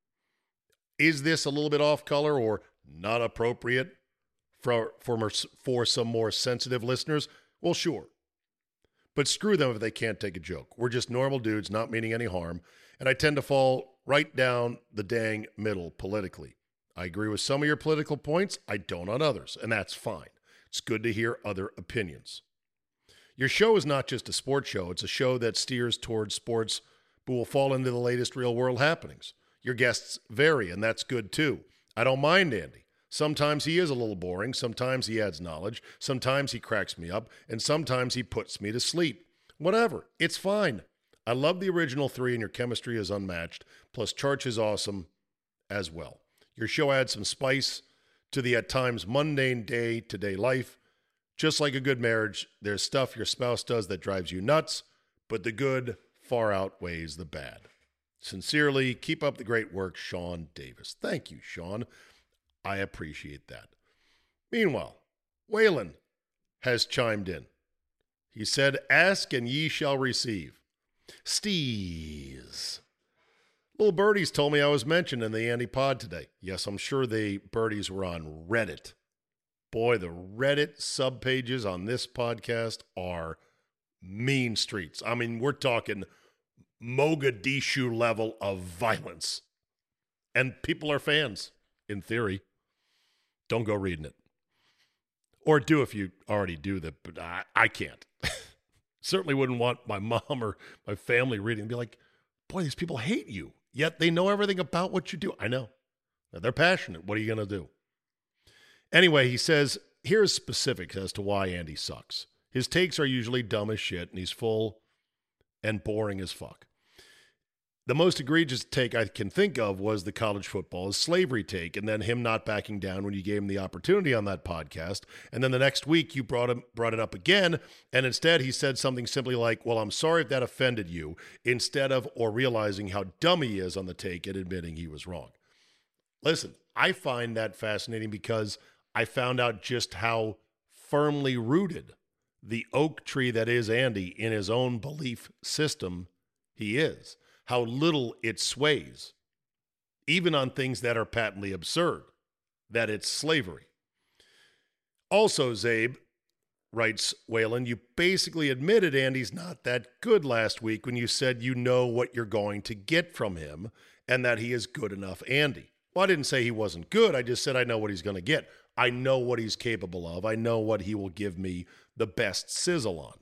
Is this a little bit off color or not appropriate for, for, for some more sensitive listeners? Well, sure. But screw them if they can't take a joke. We're just normal dudes not meaning any harm, and I tend to fall right down the dang middle politically. I agree with some of your political points. I don't on others, and that's fine. It's good to hear other opinions. Your show is not just a sports show. It's a show that steers towards sports but will fall into the latest real-world happenings. Your guests vary, and that's good too. I don't mind Andy. Sometimes he is a little boring. Sometimes he adds knowledge. Sometimes he cracks me up, and sometimes he puts me to sleep. Whatever. It's fine. I love the original three, and your chemistry is unmatched. Plus, Charch is awesome as well. Your show adds some spice to the at times mundane day-to-day life. Just like a good marriage, there's stuff your spouse does that drives you nuts, but the good far outweighs the bad. Sincerely, keep up the great work, Sean Davis. Thank you, Sean. I appreciate that. Meanwhile, Waylon has chimed in. He said, ask and ye shall receive. Steez. Little birdies told me I was mentioned in the Andy Pod today. Yes, I'm sure the birdies were on Reddit. Boy, the Reddit subpages on this podcast are mean streets. I mean, we're talking Mogadishu level of violence. And people are fans, in theory. Don't go reading it. Or do if you already do that, but I, I can't. Certainly wouldn't want my mom or my family reading and be like, boy, these people hate you. Yet they know everything about what you do. I know. They're passionate. What are you going to do? Anyway, he says, here's specifics as to why Andy sucks. His takes are usually dumb as shit, and he's full and boring as fuck. The most egregious take I can think of was the college football is slavery take, and then him not backing down when you gave him the opportunity on that podcast. And then the next week you brought him brought it up again, and instead he said something simply like, well, I'm sorry if that offended you, instead of or realizing how dumb he is on the take and admitting he was wrong. Listen, I find that fascinating because I found out just how firmly rooted the oak tree that is Andy in his own belief system he is. How little it sways, even on things that are patently absurd, that it's slavery. Also, Zabe, writes Waylon, you basically admitted Andy's not that good last week when you said you know what you're going to get from him and that he is good enough Andy. Well, I didn't say he wasn't good. I just said I know what he's going to get. I know what he's capable of. I know what he will give me the best sizzle on.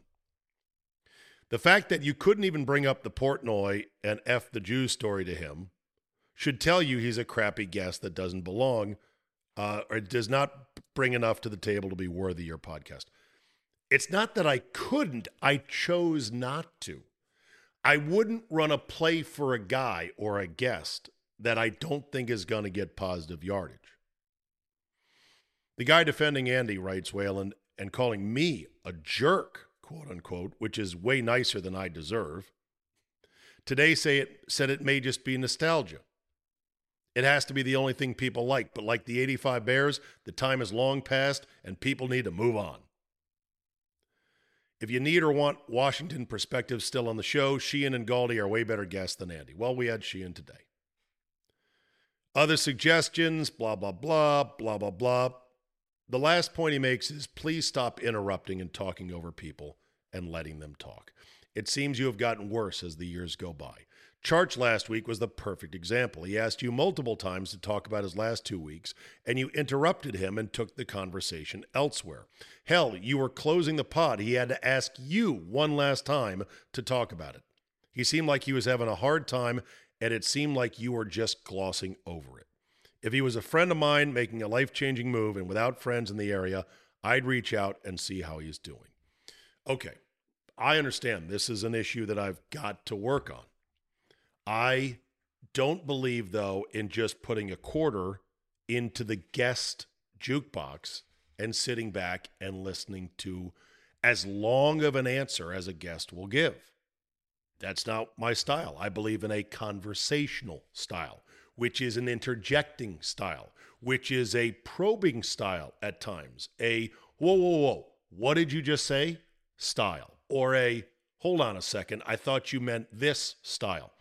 The fact that you couldn't even bring up the Portnoy and F the Jew story to him should tell you he's a crappy guest that doesn't belong uh, or does not bring enough to the table to be worthy of your podcast. It's not that I couldn't, I chose not to. I wouldn't run a play for a guy or a guest that I don't think is going to get positive yardage. The guy defending Andy writes, Whalen, and calling me a jerk, quote unquote, which is way nicer than I deserve. Today say it said it may just be nostalgia. It has to be the only thing people like, but like the eighty-five Bears, the time is long past and people need to move on. If you need or want Washington perspective still on the show, Sheehan and Galdi are way better guests than Andy. Well, we had Sheehan today. Other suggestions, blah, blah, blah, blah, blah, blah. The last point he makes is please stop interrupting and talking over people and letting them talk. It seems you have gotten worse as the years go by. Charch last week was the perfect example. He asked you multiple times to talk about his last two weeks, and you interrupted him and took the conversation elsewhere. Hell, you were closing the pod. He had to ask you one last time to talk about it. He seemed like he was having a hard time, and it seemed like you were just glossing over it. If he was a friend of mine making a life-changing move and without friends in the area, I'd reach out and see how he's doing. Okay, I understand this is an issue that I've got to work on. I don't believe, though, in just putting a quarter into the guest jukebox and sitting back and listening to as long of an answer as a guest will give. That's not my style. I believe in a conversational style, which is an interjecting style, which is a probing style at times, a whoa, whoa, whoa, what did you just say style, or a hold on a second, I thought you meant this style.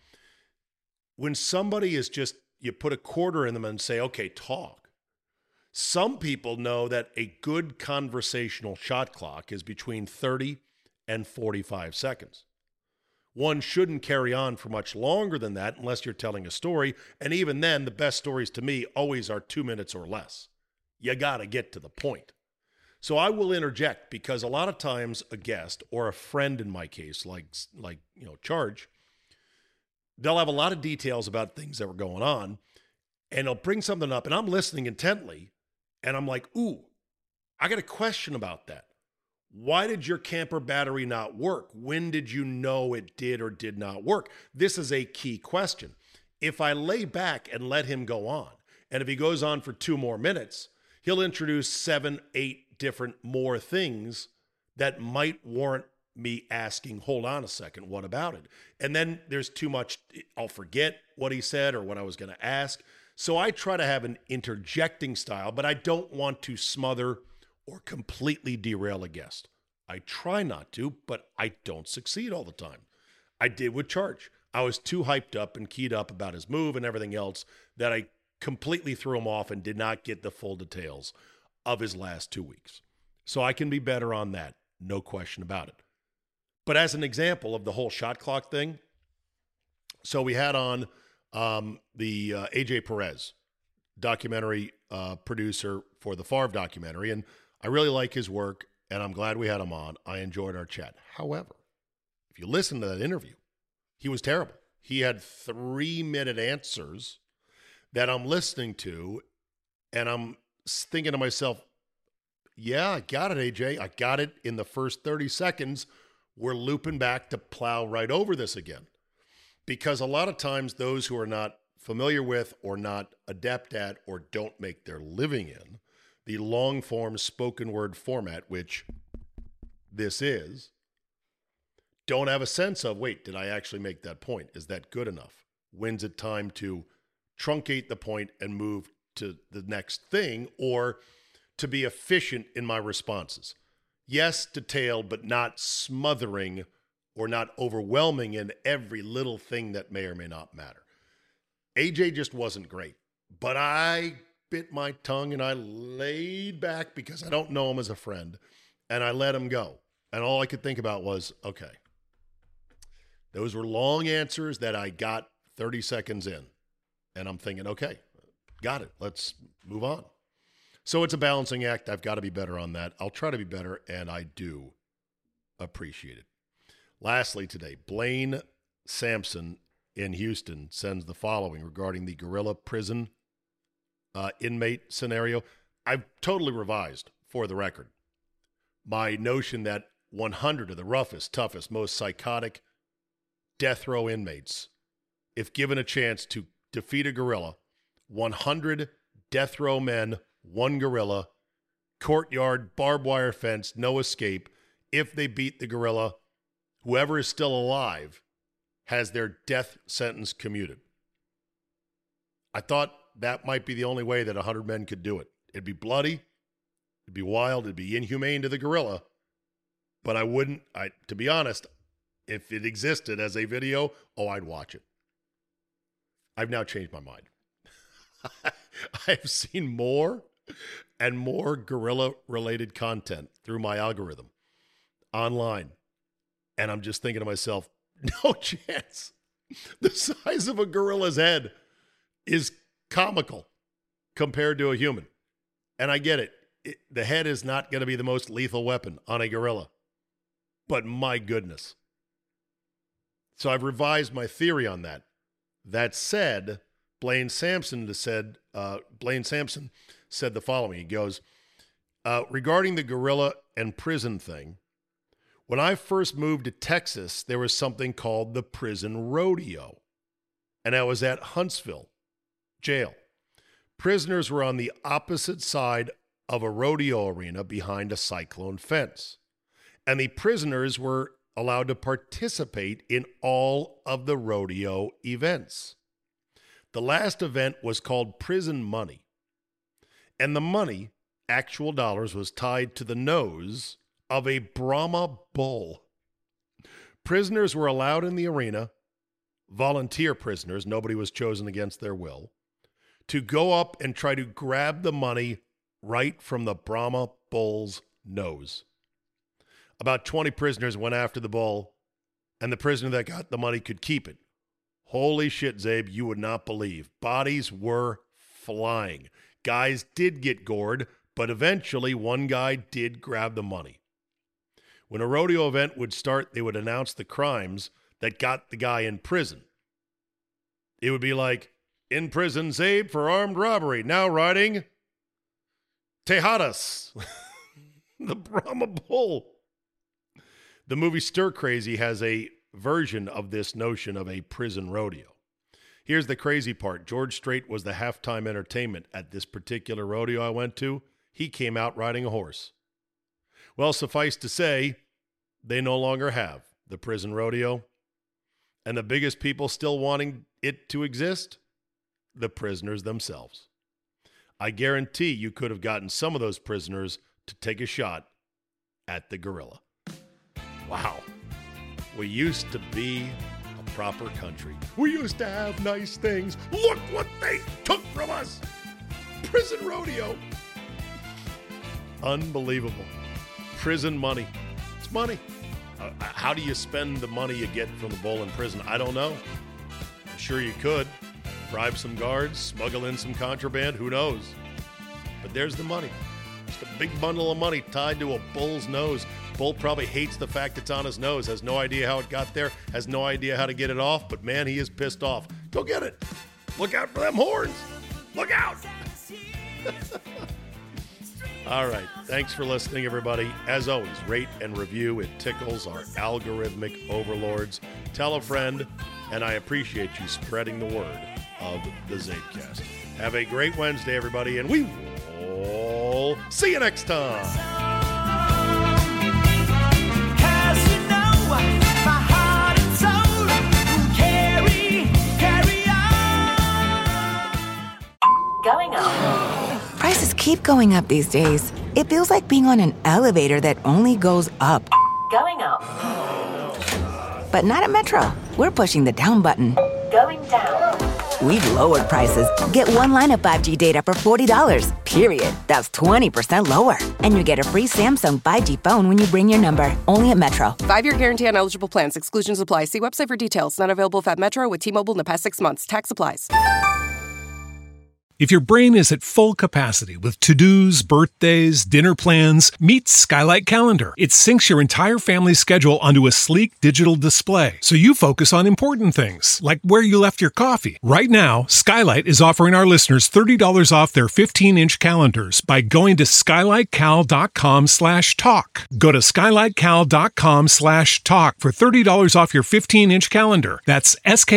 When somebody is just, you put a quarter in them and say, okay, talk. Some people know that a good conversational shot clock is between thirty and forty-five seconds. One shouldn't carry on for much longer than that unless you're telling a story. And even then, the best stories to me always are two minutes or less. You got to get to the point. So I will interject because a lot of times a guest or a friend in my case, like, like you know, Charch, they'll have a lot of details about things that were going on, and they'll bring something up, and I'm listening intently, and I'm like, ooh, I got a question about that. Why did your camper battery not work? When did you know it did or did not work? This is a key question. If I lay back and let him go on, and if he goes on for two more minutes, he'll introduce seven, eight different more things that might warrant me asking, hold on a second, what about it? And then there's too much, I'll forget what he said or what I was going to ask. So I try to have an interjecting style, but I don't want to smother or completely derail a guest. I try not to, but I don't succeed all the time. I did with Charch. I was too hyped up and keyed up about his move and everything else that I completely threw him off and did not get the full details of his last two weeks. So I can be better on that, no question about it. But as an example of the whole shot clock thing, so we had on um, the uh, A J Perez, documentary uh, producer for the Favre documentary, and I really like his work, and I'm glad we had him on. I enjoyed our chat. However, if you listen to that interview, he was terrible. He had three-minute answers that I'm listening to, and I'm thinking to myself, yeah, I got it, A J. I got it in the first thirty seconds. We're looping back to plow right over this again. Because a lot of times those who are not familiar with or not adept at or don't make their living in the long-form spoken word format, which this is, don't have a sense of, wait, did I actually make that point? Is that good enough? When's it time to truncate the point and move to the next thing, or to be efficient in my responses? Yes, detailed, but not smothering or not overwhelming in every little thing that may or may not matter. A J just wasn't great, but I bit my tongue and I laid back because I don't know him as a friend, and I let him go. And all I could think about was, okay, those were long answers that I got thirty seconds in. And I'm thinking, okay, got it. Let's move on. So it's a balancing act. I've got to be better on that. I'll try to be better, and I do appreciate it. Lastly today, Blaine Sampson in Houston sends the following regarding the gorilla prison uh, inmate scenario. I've totally revised, for the record. my notion that one hundred of the roughest, toughest, most psychotic death row inmates, if given a chance to defeat a gorilla, one hundred death row men, one gorilla, courtyard, barbed wire fence, no escape. If they beat the gorilla, whoever is still alive has their death sentence commuted. I thought that might be the only way that one hundred men could do it. It'd be bloody, it'd be wild, it'd be inhumane to the gorilla, but I wouldn't, I, to be honest, if it existed as a video, oh, I'd watch it. I've now changed my mind. I've seen more and more gorilla-related content through my algorithm online, and I'm just thinking to myself, no chance. The size of a gorilla's head is comical compared to a human. And I get it. it the head is not going to be the most lethal weapon on a gorilla. But my goodness. So I've revised my theory on that. That said, Blaine Sampson said, uh, Blaine Sampson said the following. He goes, uh, regarding the gorilla and prison thing, when I first moved to Texas, there was something called the prison rodeo. And I was at Huntsville jail. Prisoners were on the opposite side of a rodeo arena behind a cyclone fence. And the prisoners were allowed to participate in all of the rodeo events. The last event was called Prison Money. And the money, actual dollars, was tied to the nose of a Brahma bull. Prisoners were allowed in the arena, volunteer prisoners, nobody was chosen against their will, to go up and try to grab the money right from the Brahma bull's nose. About twenty prisoners went after the bull, and the prisoner that got the money could keep it. Holy shit, Zabe, you would not believe. Bodies were flying. Guys did get gored, but eventually one guy did grab the money. When a rodeo event would start, they would announce the crimes that got the guy in prison. It would be like, in prison, Zabe for armed robbery, now riding Tejadas, the Brahma bull. The movie Stir Crazy has a version of this notion of a prison rodeo. Here's the crazy part. George Strait was the halftime entertainment at this particular rodeo I went to. He came out riding a horse. Well, suffice to say, they no longer have the prison rodeo. And the biggest people still wanting it to exist? The prisoners themselves. I guarantee you could have gotten some of those prisoners to take a shot at the gorilla. Wow. We used to be a proper country. We used to have nice things. Look what they took from us. Prison rodeo. Unbelievable. Prison money. It's money. Uh, how do you spend the money you get from the bull in prison? I don't know. I'm sure you could. Bribe some guards, smuggle in some contraband, who knows? But there's the money. Just a big bundle of money tied to a bull's nose. Bull probably hates the fact it's on his nose, has no idea how it got there, has no idea how to get it off, but man, he is pissed off. Go get it. Look out for them horns. Look out. All right. Thanks for listening, everybody. As always, rate and review. It tickles our algorithmic overlords. Tell a friend, and I appreciate you spreading the word of the Zabecast. Have a great Wednesday, everybody, and we will see you next time. Going up. Prices keep going up these days. It feels like being on an elevator that only goes up. Going up. But not at Metro. We're pushing the down button. Going down. We've lowered prices. Get one line of five G data for forty dollars, period. That's twenty percent lower. And you get a free Samsung five G phone when you bring your number. Only at Metro. Five-year guarantee on eligible plans. Exclusions apply. See website for details. Not available at Metro with T-Mobile in the past six months. Tax applies. If your brain is at full capacity with to-dos, birthdays, dinner plans, meet Skylight Calendar. It syncs your entire family's schedule onto a sleek digital display, so you focus on important things, like where you left your coffee. Right now, Skylight is offering our listeners thirty dollars off their fifteen-inch calendars by going to skylightcal.com slash talk. Go to skylightcal.com slash talk for thirty dollars off your fifteen-inch calendar. That's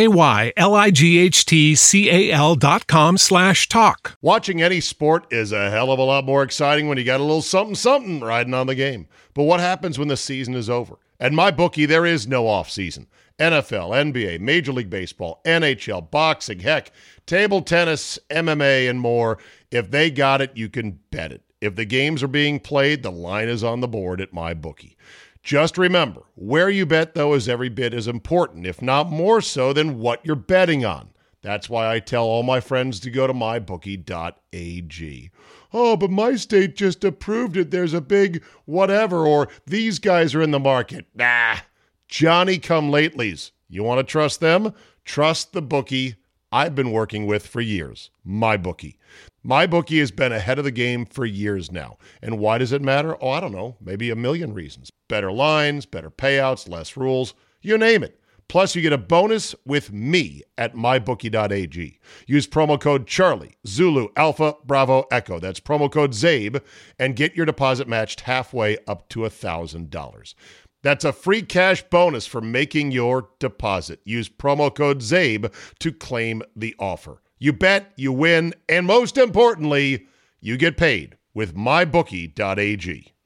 S-K-Y-L-I-G-H-T-C-A-L dot com slash talk. Watching any sport is a hell of a lot more exciting when you got a little something-something riding on the game. But what happens when the season is over? At MyBookie, there is no off-season. N F L, N B A, Major League Baseball, N H L, boxing, heck, table tennis, M M A, and more. If they got it, you can bet it. If the games are being played, the line is on the board at MyBookie. Just remember, where you bet, though, is every bit as important, if not more so, than what you're betting on. That's why I tell all my friends to go to my bookie dot a g. Oh, but my state just approved it. There's a big whatever, or these guys are in the market. Nah, Johnny-come-latelys. You want to trust them? Trust the bookie I've been working with for years, MyBookie. MyBookie has been ahead of the game for years now. And why does it matter? Oh, I don't know, maybe a million reasons. Better lines, better payouts, less rules, you name it. Plus, you get a bonus with me at my bookie dot a g. Use promo code Charlie, Zulu, Alpha, Bravo, Echo. That's promo code ZABE, and get your deposit matched halfway up to one thousand dollars. That's a free cash bonus for making your deposit. Use promo code ZABE to claim the offer. You bet, you win, and most importantly, you get paid with my bookie dot a g.